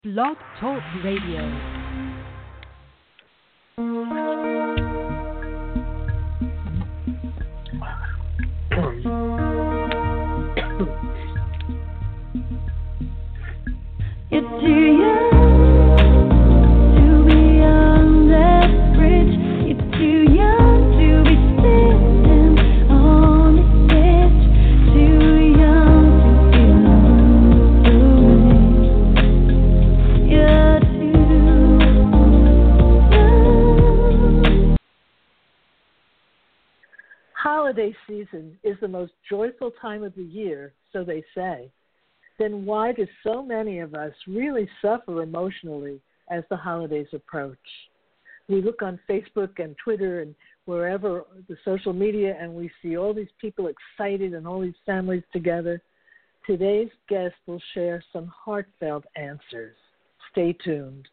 Blog Talk Radio. You're too young to be on that bridge. You're too young to be sitting on the edge. Too young to feel lonely. You're too young. Holiday season is the most joyful time of the year, so they say. Then why do so many of us really suffer emotionally as the holidays approach? We look on Facebook and Twitter and wherever the social media, and we see all these people excited and all these families together. Today's guest will share some heartfelt answers. Stay tuned.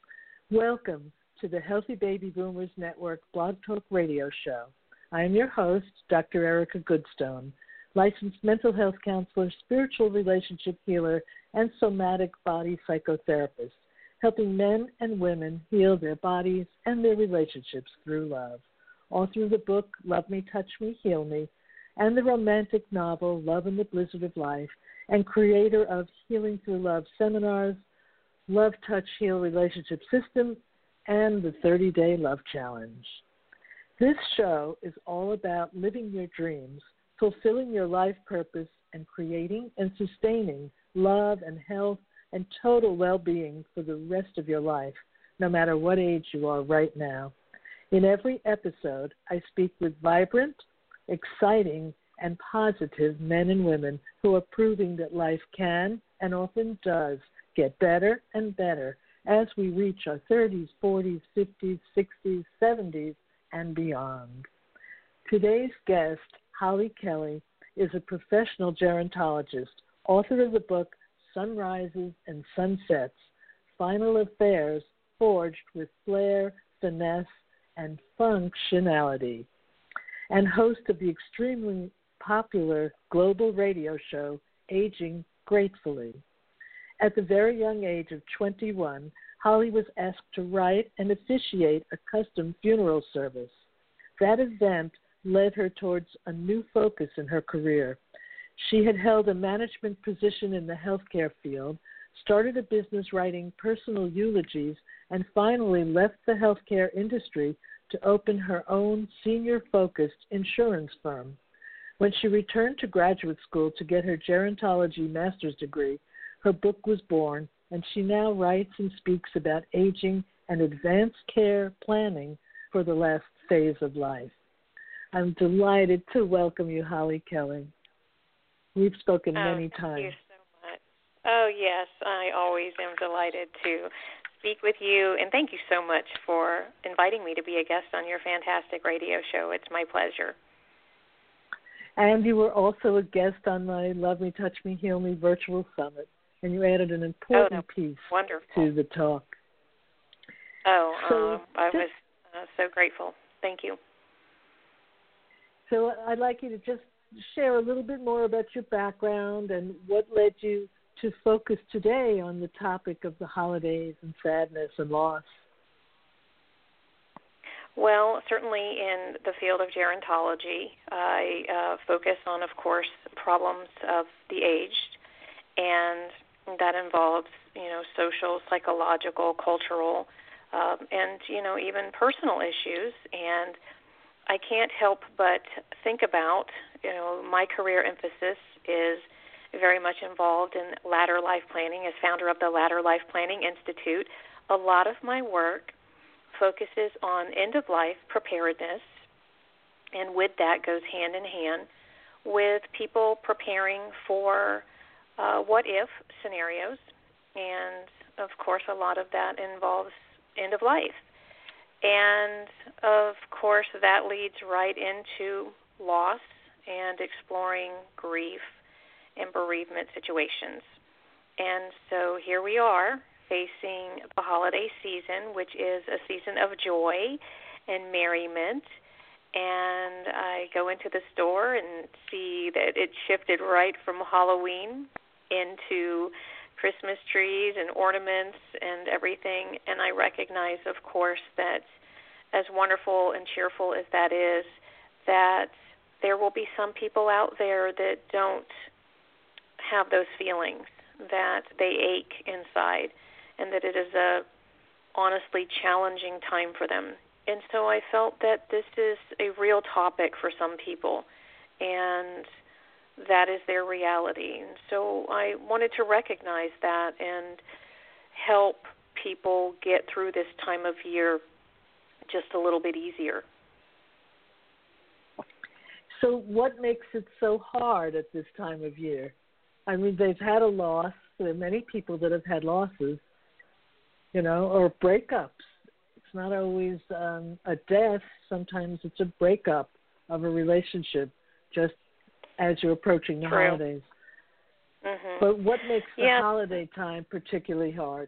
Welcome to the Healthy Baby Boomers Network Blog Talk Radio Show. I am your host, Dr. Erica Goodstone, licensed mental health counselor, spiritual relationship healer, and somatic body psychotherapist, helping men and women heal their bodies and their relationships through love. Author of the book, Love Me, Touch Me, Heal Me, and the romantic novel, Love in the Blizzard of Life, and creator of Healing Through Love seminars, Love, Touch, Heal Relationship System, and the 30-Day Love Challenge. This show is all about living your dreams, fulfilling your life purpose, and creating and sustaining love and health and total well-being for the rest of your life, no matter what age you are right now. In every episode, I speak with vibrant, exciting, and positive men and women who are proving that life can and often does get better and better as we reach our 30s, 40s, 50s, 60s, 70s, and beyond. Today's guest, Holly Kelly, is a professional gerontologist, author of the book Sunrises and Sunsets, Final Affairs Forged with Flair, Finesse, and Functionality, and host of the extremely popular global radio show Aging Gratefully. At the very young age of 21, Holly was asked to write and officiate a custom funeral service. That event led her towards a new focus in her career. She had held a management position in the healthcare field, started a business writing personal eulogies, and finally left the healthcare industry to open her own senior-focused insurance firm. When she returned to graduate school to get her gerontology master's degree, her book was born, and she now writes and speaks about aging and advanced care planning for the last phase of life. I'm delighted to welcome you, Holly Kelly. We've spoken many times. Thank you so much. Oh, yes, I always am delighted to speak with you, and thank you so much for inviting me to be a guest on your fantastic radio show. It's my pleasure. And you were also a guest on my Love Me, Touch Me, Heal Me virtual summit, and you added an important piece to the talk. I was so grateful. Thank you. So I'd like you to just share a little bit more about your background and what led you to focus today on the topic of the holidays and sadness and loss. Well, certainly in the field of gerontology, I focus on, of course, problems of the aged, and that involves, social, psychological, cultural, and, even personal issues. And I can't help but think about, my career emphasis is very much involved in latter life planning. As founder of the Latter Life Planning Institute, a lot of my work focuses on end-of-life preparedness, and with that goes hand in hand with people preparing for what-if scenarios, and, of course, a lot of that involves end-of-life. And, of course, that leads right into loss and exploring grief and bereavement situations. And so here we are facing the holiday season, which is a season of joy and merriment. And I go into the store and see that it shifted right from Halloween into Christmas trees and ornaments and everything. And I recognize, of course, that as wonderful and cheerful as that is, that there will be some people out there that don't have those feelings, that they ache inside, and that it is a honestly challenging time for them. And so I felt that this is a real topic for some people, and that is their reality. And so I wanted to recognize that and help people get through this time of year just a little bit easier. So what makes it so hard at this time of year? I mean, they've had a loss. There are many people that have had losses, or breakups. It's not always a death. Sometimes it's a breakup of a relationship just as you're approaching the holidays. Mm-hmm. But what makes the holiday time particularly hard?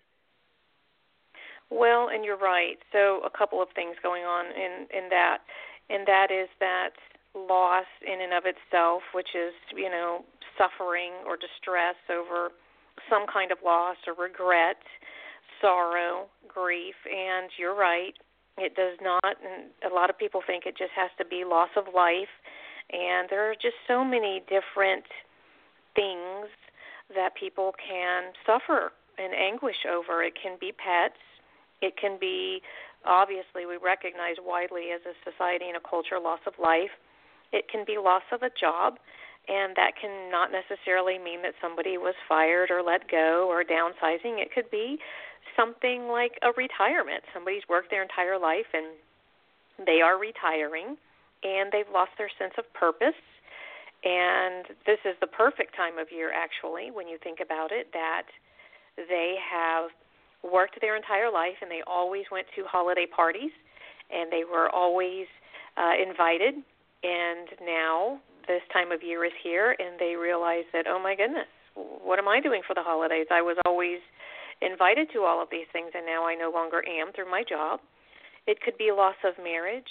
Well, and you're right. So a couple of things going on in that. And that is that loss in and of itself, which is, suffering or distress over some kind of loss or regret, sorrow, grief. And you're right, it does not, and a lot of people think it just has to be loss of life. And there are just so many different things that people can suffer and anguish over. It can be pets. It can be, obviously, we recognize widely as a society and a culture, loss of life. It can be loss of a job, and that can not necessarily mean that somebody was fired or let go or downsizing. It could be something like a retirement. Somebody's worked their entire life, and they are retiring, and they've lost their sense of purpose. And this is the perfect time of year, actually, when you think about it, that they have worked their entire life, and they always went to holiday parties, and they were always invited. And now this time of year is here, and they realize that, oh, my goodness, what am I doing for the holidays? I was always invited to all of these things, and now I no longer am through my job. It could be loss of marriage.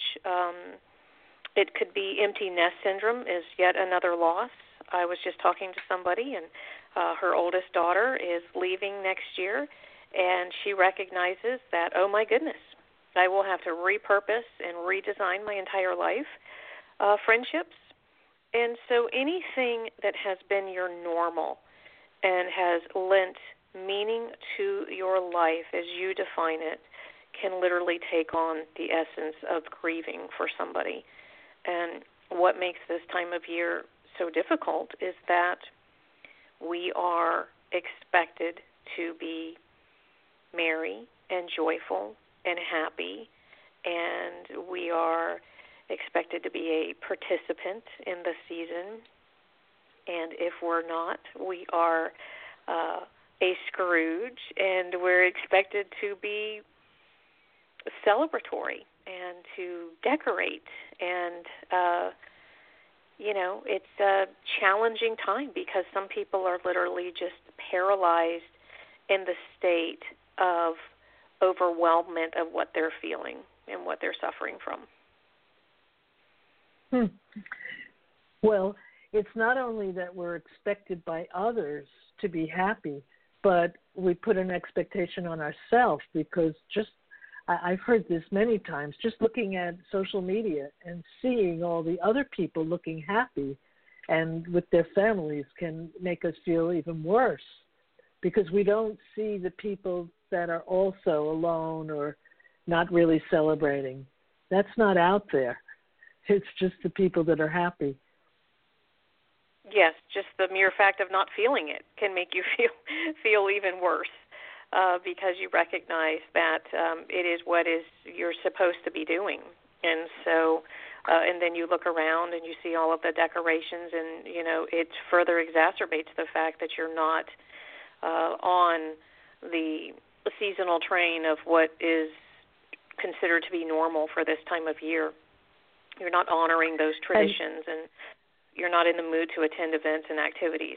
It could be empty nest syndrome is yet another loss. I was just talking to somebody, and her oldest daughter is leaving next year, and she recognizes that, oh, my goodness, I will have to repurpose and redesign my entire life. Friendships. And so anything that has been your normal and has lent meaning to your life as you define it can literally take on the essence of grieving for somebody. And what makes this time of year so difficult is that we are expected to be merry and joyful and happy, and we are expected to be a participant in the season, and if we're not, we are a Scrooge, and we're expected to be celebratory and to decorate, and it's a challenging time because some people are literally just paralyzed in the state of overwhelmment of what they're feeling and what they're suffering from. Well, it's not only that we're expected by others to be happy, but we put an expectation on ourselves because I've heard this many times, just looking at social media and seeing all the other people looking happy and with their families can make us feel even worse because we don't see the people that are also alone or not really celebrating. That's not out there. It's just the people that are happy. Yes, just the mere fact of not feeling it can make you feel even worse because you recognize that it is what you're supposed to be doing. And so, and then you look around and you see all of the decorations, and it further exacerbates the fact that you're not on the seasonal train of what is considered to be normal for this time of year. You're not honoring those traditions, and you're not in the mood to attend events and activities.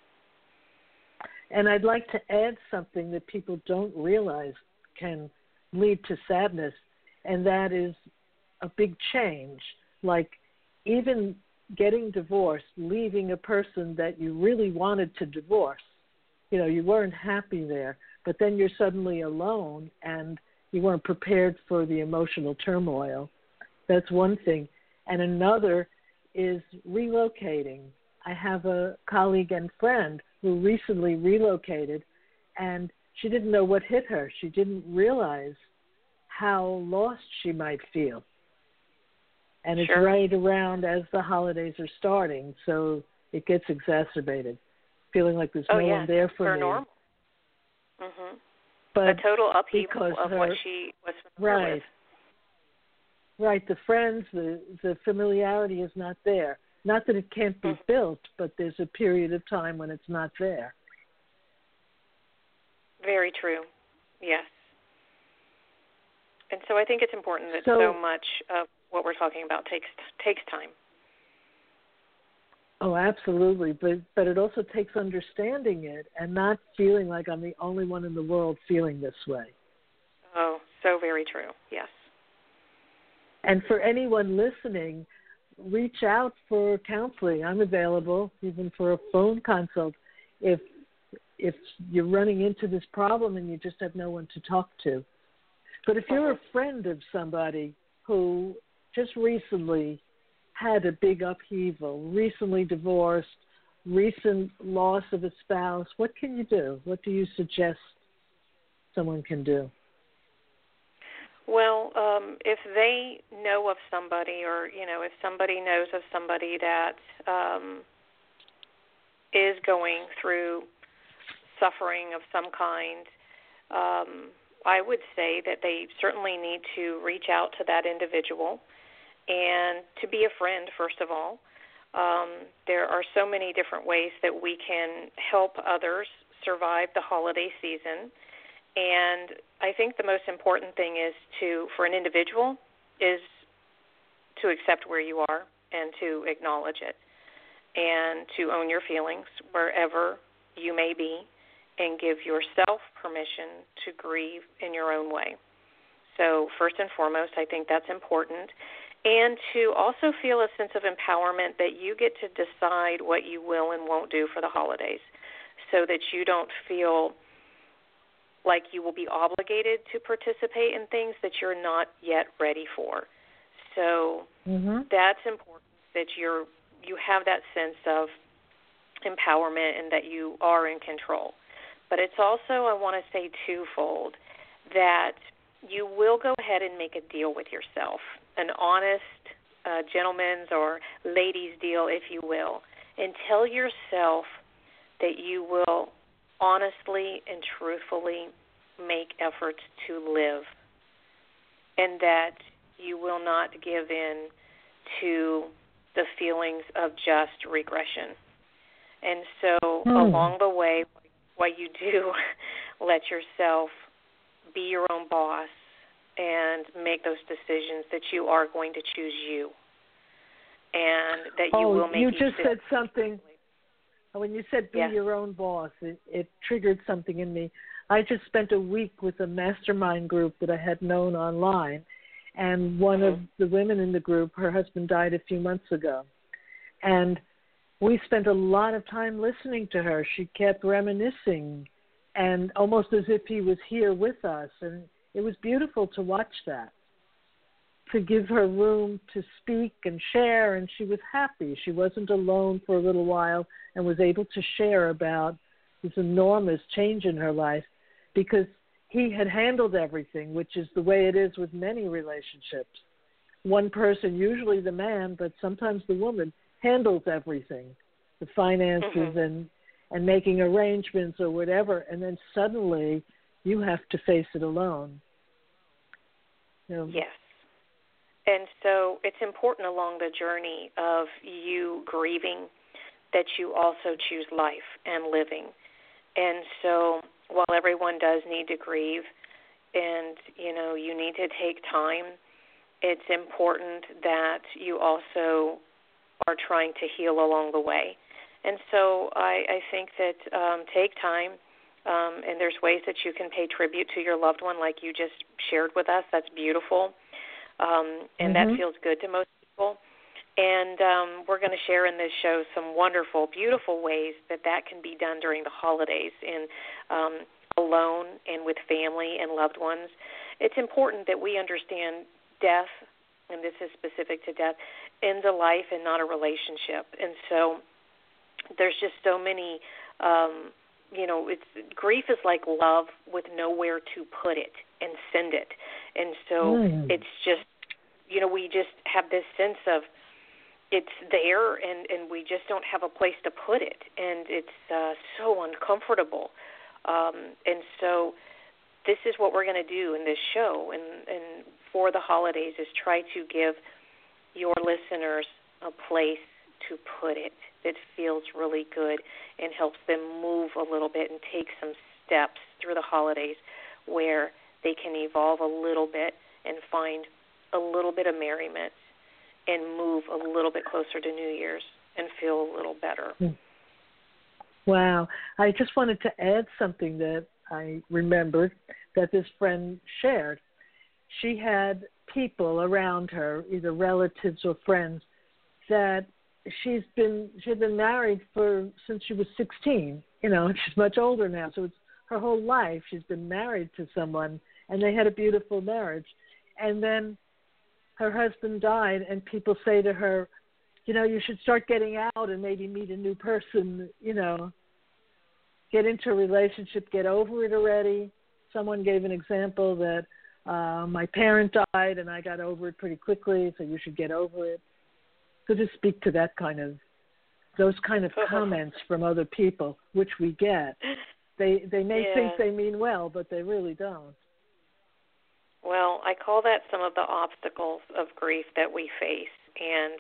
And I'd like to add something that people don't realize can lead to sadness, and that is a big change. Like even getting divorced, leaving a person that you really wanted to divorce, you weren't happy there, but then you're suddenly alone and you weren't prepared for the emotional turmoil. That's one thing. And another is relocating. I have a colleague and friend who recently relocated, and she didn't know what hit her. She didn't realize how lost she might feel. And it's Sure. right around as the holidays are starting, so it gets exacerbated, feeling like there's no one there for me. Normal. Mm-hmm. But a total upheaval because of what she was familiar with. Right, the friends, the familiarity is not there. Not that it can't be built, but there's a period of time when it's not there. Very true, yes. And so I think it's important that so much of what we're talking about takes time. Oh, absolutely, but it also takes understanding it and not feeling like I'm the only one in the world feeling this way. Oh, so very true, yes. And for anyone listening, reach out for counseling. I'm available, even for a phone consult, if you're running into this problem and you just have no one to talk to. But if you're a friend of somebody who just recently had a big upheaval, recently divorced, recent loss of a spouse, what can you do? What do you suggest someone can do? Well, if they know of somebody, or if somebody knows of somebody that is going through suffering of some kind, I would say that they certainly need to reach out to that individual and to be a friend, first of all. There are so many different ways that we can help others survive the holiday season. And I think the most important thing is for an individual is to accept where you are and to acknowledge it and to own your feelings wherever you may be and give yourself permission to grieve in your own way. So first and foremost, I think that's important. And to also feel a sense of empowerment that you get to decide what you will and won't do for the holidays, so that you don't feel like you will be obligated to participate in things that you're not yet ready for. So that's important, that you have that sense of empowerment and that you are in control. But it's also, I want to say twofold, that you will go ahead and make a deal with yourself, an honest gentleman's or lady's deal, if you will, and tell yourself that you will honestly and truthfully make efforts to live, and that you will not give in to the feelings of just regression. And so along the way, what you do, let yourself be your own boss and make those decisions that you are going to choose you, and that you will make. You just said something. When you said be your own boss, it triggered something in me. I just spent a week with a mastermind group that I had known online, and one of the women in the group, her husband died a few months ago, and we spent a lot of time listening to her. She kept reminiscing, and almost as if he was here with us, and it was beautiful to watch that, to give her room to speak and share, and she was happy. She wasn't alone for a little while and was able to share about this enormous change in her life, because he had handled everything, which is the way it is with many relationships. One person, usually the man, but sometimes the woman, handles everything, the finances and making arrangements or whatever, and then suddenly you have to face it alone. Yes. And so it's important along the journey of you grieving that you also choose life and living. And so while everyone does need to grieve and, you need to take time, it's important that you also are trying to heal along the way. And so I think that take time, and there's ways that you can pay tribute to your loved one like you just shared with us. That's beautiful, and that feels good to most people. And we're going to share in this show some wonderful, beautiful ways that can be done during the holidays and alone and with family and loved ones. It's important that we understand death, and this is specific to death, ends a life and not a relationship. And so there's just so many, grief is like love with nowhere to put it and send it. And so it's just, we just have this sense of, it's there, and we just don't have a place to put it, and it's so uncomfortable. And so this is what we're going to do in this show, and for the holidays, is try to give your listeners a place to put it that feels really good and helps them move a little bit and take some steps through the holidays where they can evolve a little bit and find a little bit of merriment and move a little bit closer to New Year's and feel a little better. Wow. I just wanted to add something that I remembered that this friend shared. She had people around her, either relatives or friends, that she'd been married since she was 16. She's much older now, so it's her whole life she's been married to someone, and they had a beautiful marriage. And then her husband died, and people say to her, you should start getting out and maybe meet a new person, get into a relationship, get over it already. Someone gave an example that my parent died and I got over it pretty quickly, so you should get over it. So just speak to those kind of comments from other people, which we get. They may think they mean well, but they really don't. Well, I call that some of the obstacles of grief that we face. And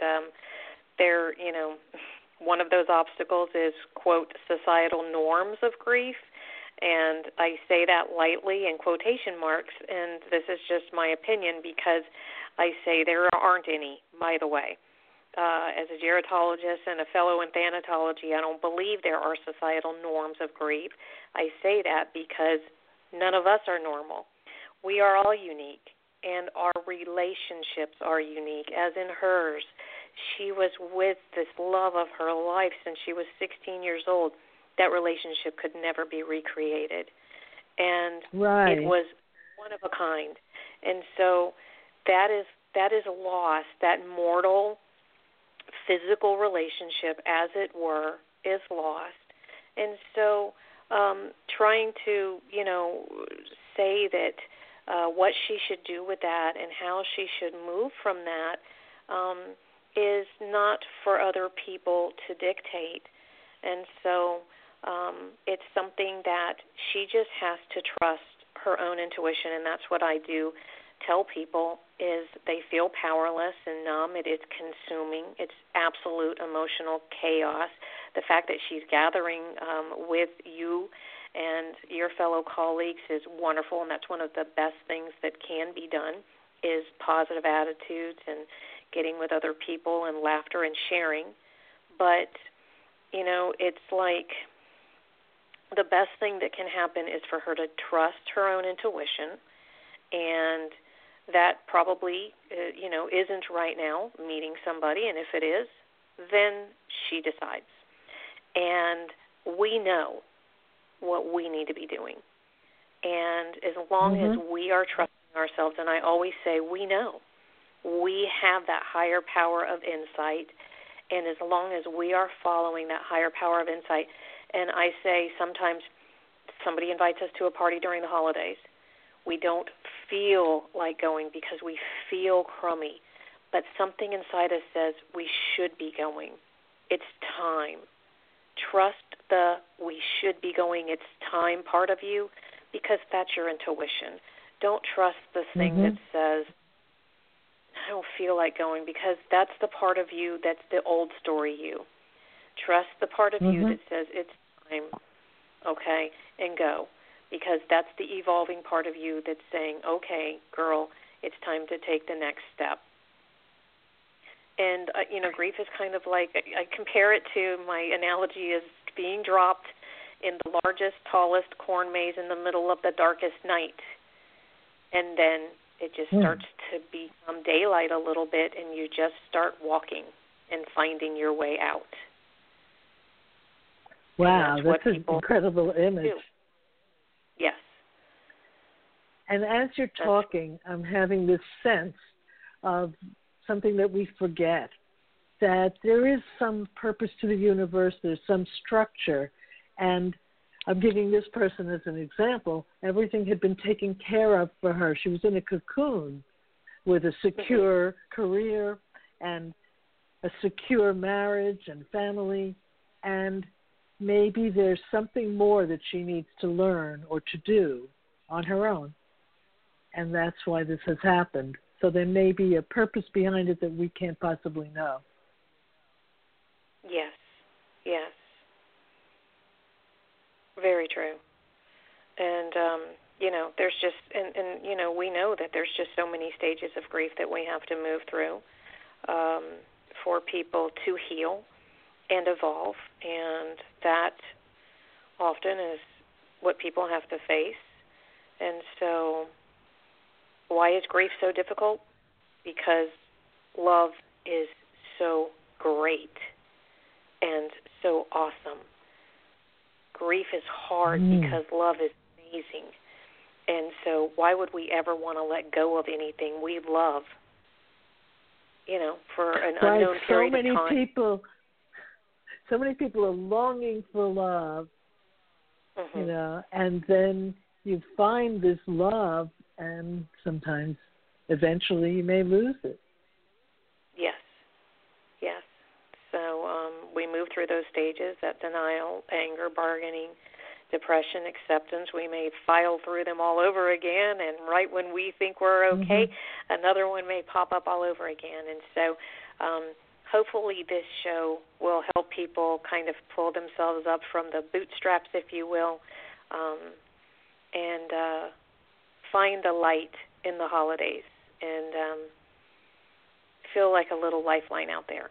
one of those obstacles is, quote, societal norms of grief. And I say that lightly in quotation marks, and this is just my opinion because I say there aren't any, by the way. As a gerontologist and a fellow in thanatology, I don't believe there are societal norms of grief. I say that because none of us are normal. We are all unique, and our relationships are unique, as in hers. She was with this love of her life since she was 16 years old. That relationship could never be recreated. And It was one of a kind. And so that is a loss. That mortal, physical relationship, as it were, is lost. And so trying to, say that what she should do with that and how she should move from that is not for other people to dictate. And so it's something that she just has to trust her own intuition, and that's what I do tell people is they feel powerless and numb. It is consuming. It's absolute emotional chaos. The fact that she's gathering with you and your fellow colleagues is wonderful, and that's one of the best things that can be done is positive attitudes and getting with other people and laughter and sharing. But, it's like the best thing that can happen is for her to trust her own intuition, and that probably, isn't right now meeting somebody, and if it is, then she decides. And we know what we need to be doing. And as long as we are trusting ourselves, and I always say we know, we have that higher power of insight, and as long as we are following that higher power of insight, and I say sometimes somebody invites us to a party during the holidays, we don't feel like going because we feel crummy, but something inside us says we should be going. It's time. Trust the we should be going, it's time part of you, because that's your intuition. Don't trust the thing that says, I don't feel like going, because that's the part of you that's the old story you. Trust the part of you that says it's time, okay, and go, because that's the evolving part of you that's saying, okay, girl, it's time to take the next step. And, grief is kind of like, I compare it to, my analogy is being dropped in the largest, tallest corn maze in the middle of the darkest night. And then it just starts to become daylight a little bit, and you just start walking and finding your way out. Wow, that's an people incredible image. do. Yes. And as you're talking, I'm having this sense of something that we forget, that there is some purpose to the universe, there's some structure, and I'm giving this person as an example. Everything had been taken care of for her. She was in a cocoon with a secure career and a secure marriage and family, and maybe there's something more that she needs to learn or to do on her own. And that's why this has happened. So there may be a purpose behind it that we can't possibly know. Yes, yes. Very true. And, there's just, and we know that there's just so many stages of grief that we have to move through for people to heal and evolve. And that often is what people have to face. And so why is grief so difficult? Because love is so great and so awesome. Grief is hard because love is amazing. And so why would we ever want to let go of anything we love, for an unknown period of time? So many people are longing for love, and then you find this love, and sometimes, eventually, you may lose it. Yes, yes. So we move through those stages, that denial, anger, bargaining, depression, acceptance. We may file through them all over again, and right when we think we're okay, another one may pop up all over again. And so hopefully this show will help people kind of pull themselves up from the bootstraps, if you will, and find the light in the holidays and feel like a little lifeline out there.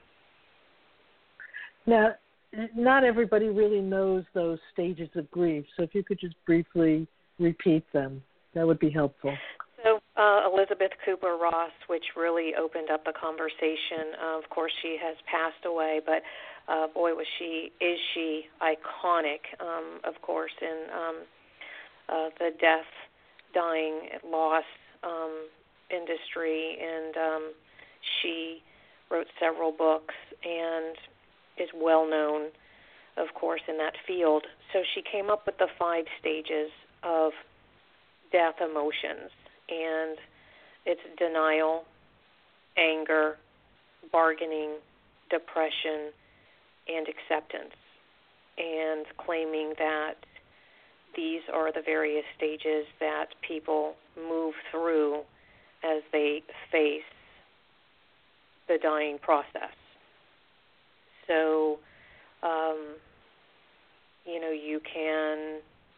Now, not everybody really knows those stages of grief, so if you could just briefly repeat them, that would be helpful. So Elizabeth Kubler-Ross, which really opened up the conversation. Of course, she has passed away, but boy, is she iconic, of course, in the death, dying, loss industry, and she wrote several books and is well known, of course, in that field. So she came up with the 5 stages of death emotions, and it's denial, anger, bargaining, depression, and acceptance, and claiming that these are the various stages that people move through as they face the dying process. So, you can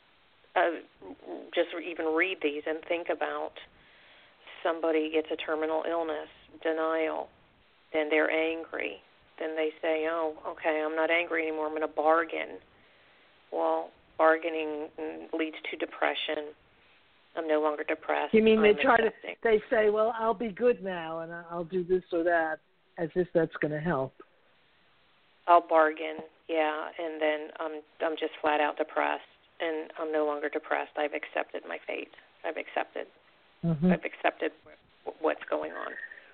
just even read these and think about somebody gets a terminal illness, denial, then they're angry. Then they say, oh, okay, I'm not angry anymore, I'm going to bargain. Well, bargaining leads to depression. I'm no longer depressed. You mean they say, well, I'll be good now and I'll do this or that, as if that's going to help. I'll bargain, yeah, and then I'm just flat out depressed, and I'm no longer depressed. I've accepted my fate. I've accepted what's going on.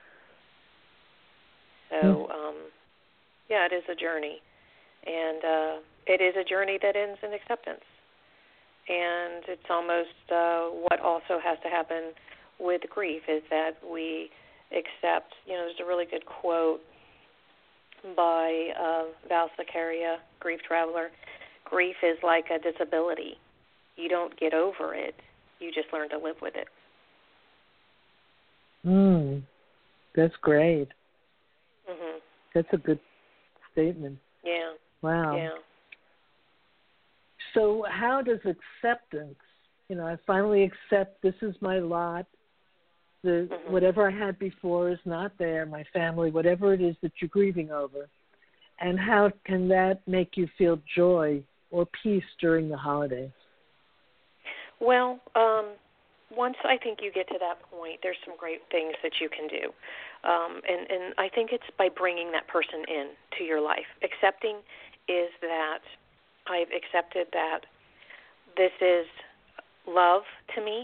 So, it is a journey, and it is a journey that ends in acceptance. And it's almost what also has to happen with grief is that we accept. There's a really good quote by Val Siccaria, Grief Traveler. Grief is like a disability. You don't get over it. You just learn to live with it. That's great. Mm-hmm. That's a good statement. Yeah. Wow. Yeah. So how does acceptance, I finally accept this is my lot. Whatever I had before is not there, my family, whatever it is that you're grieving over. And how can that make you feel joy or peace during the holidays? Well, once I think you get to that point, there's some great things that you can do. And I think it's by bringing that person in to your life. Accepting is that I've accepted that this is love to me,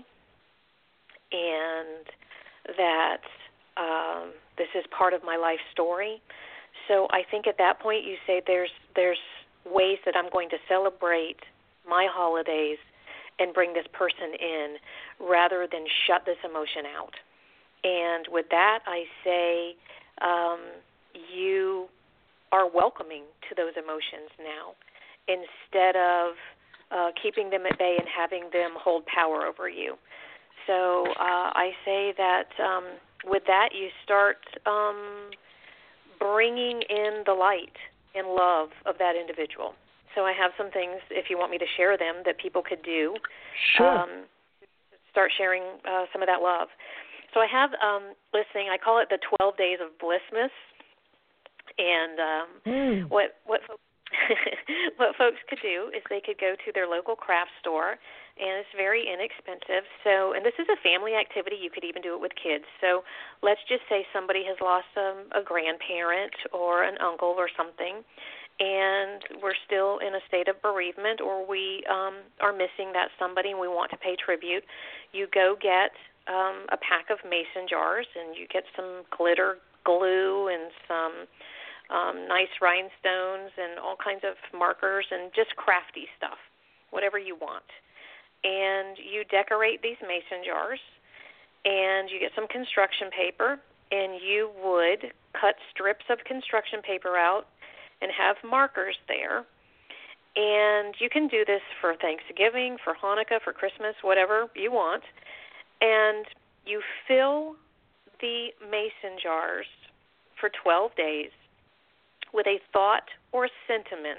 and that this is part of my life story. So I think at that point you say there's ways that I'm going to celebrate my holidays and bring this person in rather than shut this emotion out. And with that, I say you are welcoming to those emotions now instead of keeping them at bay and having them hold power over you. So I say that with that, you start bringing in the light and love of that individual. So I have some things, if you want me to share them, that people could do. Sure. Start sharing some of that love. So I have listening. I call it the 12 Days of Blissmas. And what folks could do is they could go to their local craft store, and it's very inexpensive. So, and this is a family activity. You could even do it with kids. So let's just say somebody has lost a grandparent or an uncle or something, and we're still in a state of bereavement, or we are missing that somebody and we want to pay tribute. You go get a pack of mason jars, and you get some glitter glue and some nice rhinestones and all kinds of markers and just crafty stuff, whatever you want. And you decorate these mason jars, and you get some construction paper, and you would cut strips of construction paper out and have markers there. And you can do this for Thanksgiving, for Hanukkah, for Christmas, whatever you want. And you fill the mason jars for 12 days with a thought or sentiment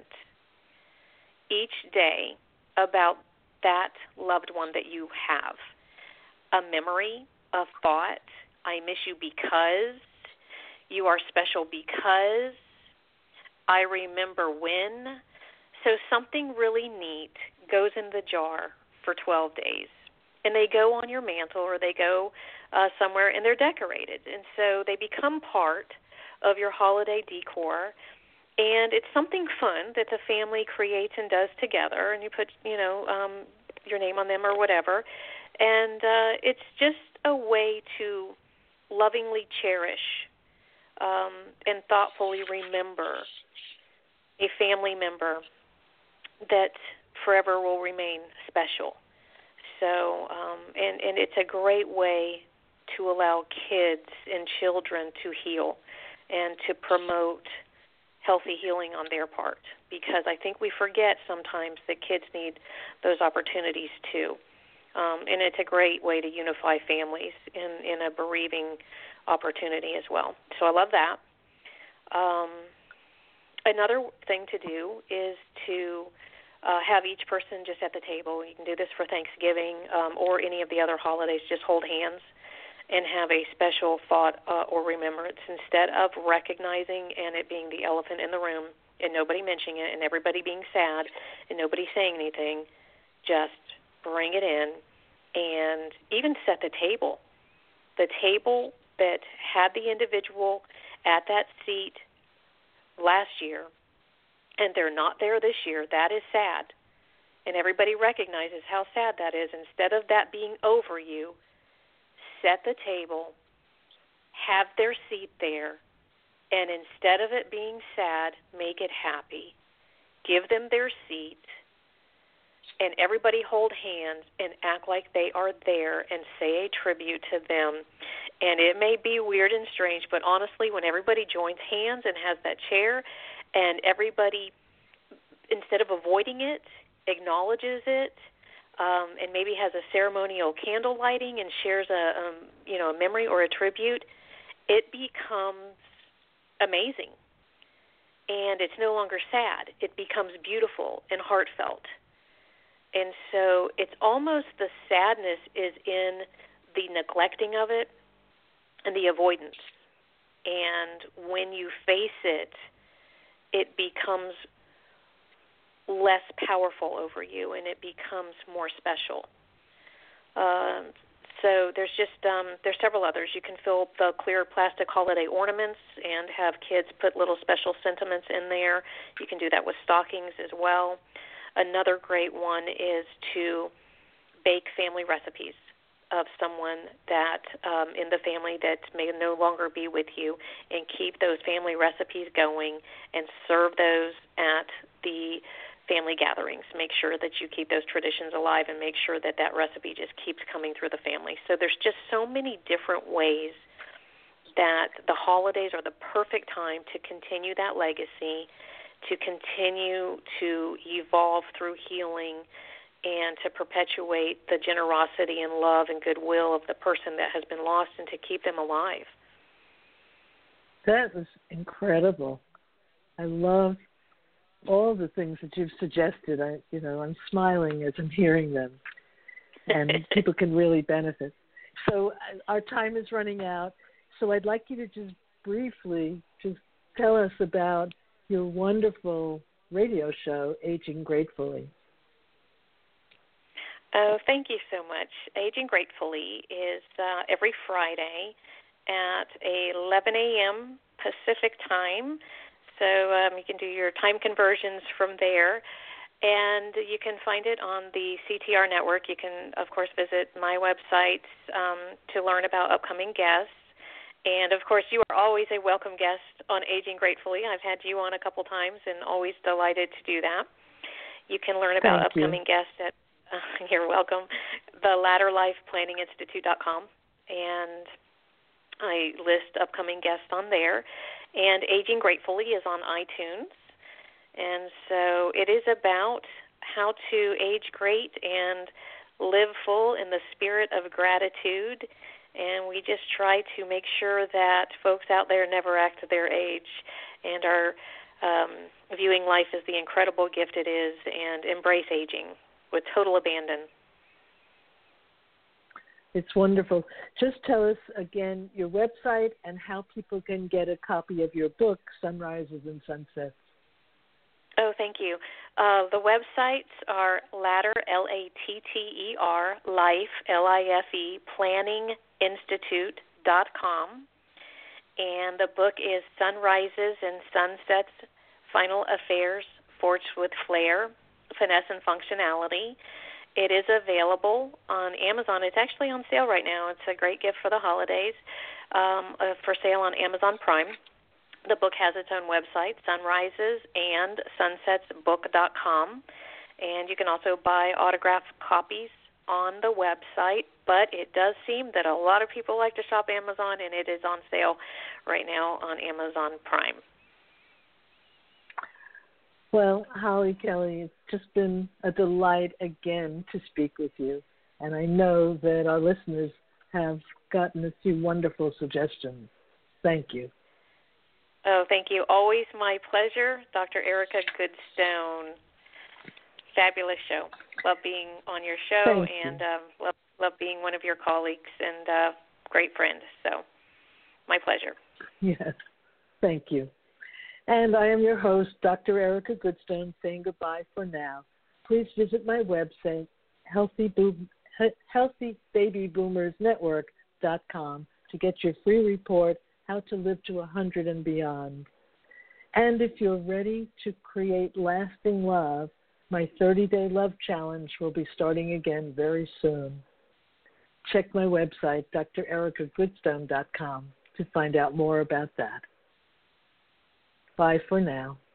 each day about that loved one that you have. A memory, a thought, I miss you because, you are special because, I remember when. So something really neat goes in the jar for 12 days. And they go on your mantle, or they go somewhere, and they're decorated. And so they become part of your holiday decor. And it's something fun that the family creates and does together, and you put, your name on them or whatever. And it's just a way to lovingly cherish and thoughtfully remember a family member that forever will remain special. So, and it's a great way to allow kids and children to heal and to promote healthy healing on their part, because I think we forget sometimes that kids need those opportunities too. And it's a great way to unify families in a bereaving opportunity as well. So I love that. Another thing to do is to have each person just at the table. You can do this for Thanksgiving or any of the other holidays. Just hold hands and have a special thought or remembrance, instead of recognizing and it being the elephant in the room and nobody mentioning it and everybody being sad and nobody saying anything. Just bring it in and even set the table. The table that had the individual at that seat last year, and they're not there this year, that is sad. And everybody recognizes how sad that is. Instead of that being over you, set the table, have their seat there, and instead of it being sad, make it happy. Give them their seat, and everybody hold hands and act like they are there and say a tribute to them. And it may be weird and strange, but honestly, when everybody joins hands and has that chair, and everybody, instead of avoiding it, acknowledges it, and maybe has a ceremonial candle lighting and shares a memory or a tribute, it becomes amazing. And it's no longer sad. It becomes beautiful and heartfelt. And so it's almost the sadness is in the neglecting of it and the avoidance. And when you face it, it becomes less powerful over you, and it becomes more special. So there's several others. You can fill the clear plastic holiday ornaments and have kids put little special sentiments in there. You can do that with stockings as well. Another great one is to bake family recipes of someone that in the family that may no longer be with you, and keep those family recipes going and serve those at the family gatherings. Make sure that you keep those traditions alive and make sure that that recipe just keeps coming through the family. So there's just so many different ways that the holidays are the perfect time to continue that legacy, to continue to evolve through healing, and to perpetuate the generosity and love and goodwill of the person that has been lost, and to keep them alive. That was incredible. I love all the things that you've suggested. I'm smiling as I'm hearing them, and people can really benefit. So our time is running out. So I'd like you to just briefly just tell us about your wonderful radio show, Aging Gratefully. Oh, thank you so much. Aging Gratefully is every Friday at 11 a.m. Pacific time. So you can do your time conversions from there. And you can find it on the CTR network. You can, of course, visit my website to learn about upcoming guests. And, of course, you are always a welcome guest on Aging Gratefully. I've had you on a couple times and always delighted to do that. You can learn about upcoming guests at you're welcome. The LadderLifePlanningInstitute.com, and I list upcoming guests on there. And Aging Gratefully is on iTunes, and so it is about how to age great and live full in the spirit of gratitude. And we just try to make sure that folks out there never act their age and are viewing life as the incredible gift it is, and embrace aging with total abandon. It's wonderful. Just tell us again your website and how people can get a copy of your book, Sunrises and Sunsets. Oh, thank you. The websites are Ladder, L-A-T-T-E-R, Life, L-I-F-E, PlanningInstitute.com. And the book is Sunrises and Sunsets, Final Affairs Forged with Flair, Finesse and Functionality. It is available on Amazon. It's actually on sale right now. It's a great gift for the holidays, for sale on Amazon Prime. The book has its own website, sunrisesandsunsetsbook.com, and you can also buy autographed copies on the website, but it does seem that a lot of people like to shop Amazon, and it is on sale right now on Amazon Prime. Well, Holly Kelly, it's just been a delight again to speak with you, and I know that our listeners have gotten a few wonderful suggestions. Thank you. Oh, thank you. Always my pleasure, Dr. Erica Goodstone. Fabulous show. Love being on your show. Thank and you. love being one of your colleagues and great friend. So my pleasure. Yes, thank you. And I am your host, Dr. Erica Goodstone, saying goodbye for now. Please visit my website, healthybabyboomersnetwork.com, to get your free report, How to Live to 100 and Beyond. And if you're ready to create lasting love, my 30-day love challenge will be starting again very soon. Check my website, drericagoodstone.com, to find out more about that. Bye for now.